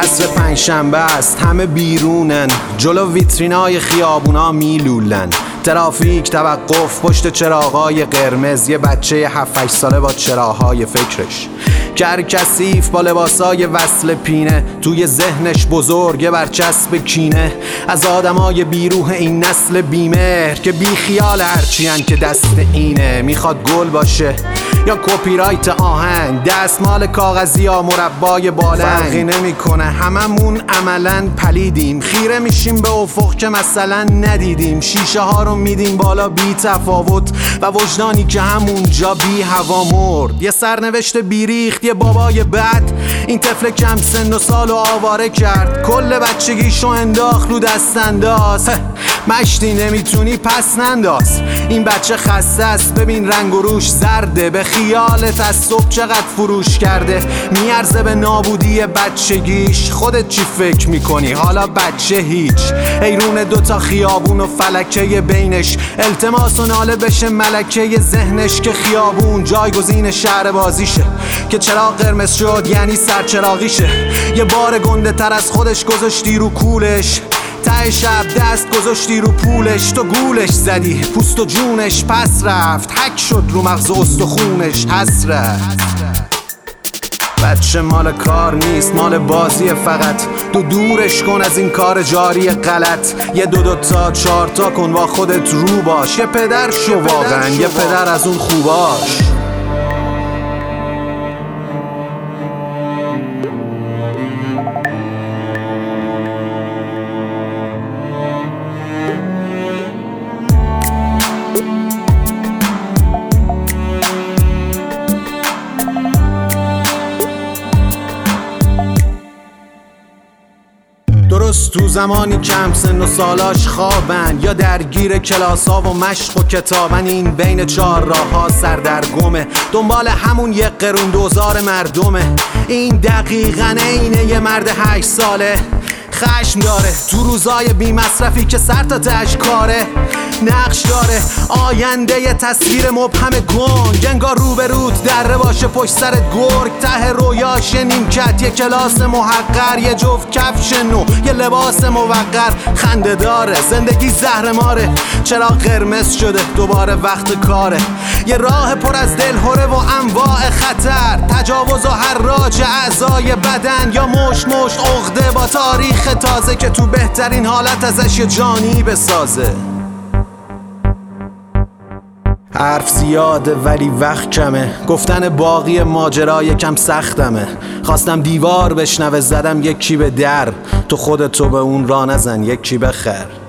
عصر پنجشنبه است، همه بیرونن، جلو ویترینای خیابونا میلولن. ترافیک، توقف، پشت چراغای قرمز، یه بچه 7-8 ساله با چراهای فکرش. کرکسیف با لباسای وصل پینه، توی ذهنش بزرگ برچسب کینه از آدمای بیروح این نسل بیمهر که بی خیال هرچیان که دست اینه. میخواد گل باشه یا کپی رایت آهنگ، دستمال کاغذی یا مربای بالنگ، فرقی نمیکنه، هممون عملاً پلیدیم. خیره میشیم به افق که مثلا ندیدیم، شیشه ها رو میدیم بالا بی تفاوت و وجدانی که همونجا بی هوا مرد. یه سرنوشت بیریخت، یه بابای بد این طفل کم سن و سال و آواره کرد، کل بچگیشو انداخت رو دست انداز. مشتی نمیتونی پس ننداز، این بچه خسته است، ببین رنگ و روش زرده، به خیالت از صبح چقدر فروش کرده، میارزه به نابودی بچگیش. خودت چی فکر میکنی؟ حالا بچه هیچ، حیرون دوتا خیابون و فلکه بینش، التماس و ناله بشه ملکه ذهنش که خیابون جایگزین شهر بازیشه، که چراغ قرمز شد یعنی سرچراغیشه. یه بار گنده تر از خودش گذاشتی رو کولش، ته شب دست گذاشتی رو پولش، تو گولش زدی پوست و جونش پس رفت، حک شد رو مغز استخونش حسرت. بچه مال کار نیست، مال بازی فقط، دورش کن از این کار جاری غلط. یه دو تا 4 تا کن با خودت رو باش، یه پدر شو واقعا، یه پدر از اون خوباش. درست تو زمانی کم سن و سالاش خوابن، یا درگیر کلاس ها و مشق و کتابن، این بین 4 راه ها سردرگمه، دنبال همون یک قرون دوزار مردمه. این دقیقاً اینه یه مرد 8 ساله، خشم داره تو روزای بی مصرفی که سر تا تهش کاره، نقش داره آینده یه تصویر مبهم گنگ، انگار روبروت دره باشه پشت سرت گرگ، ته رویاش یه نیمکت، یه کلاس محقر، یه جفت کفش نو، یه لباس موقر. خنده داره زندگی زهر ماره، چرا قرمز شده دوباره وقت کاره، یه راه پر از دلهره و انواع خطر، تجاوز و حراج اعضای بدن، یا مشت عقده با تاریخ تازه که تو بهترین حالت ازش یه جانی بسازه. حرف زیاده ولی وقت کمه، گفتن باقی ماجرا یکم سختمه. خواستم دیوار بشنوه زدم یکی به در، تو خودتو به اون راه نزن یکی بخر.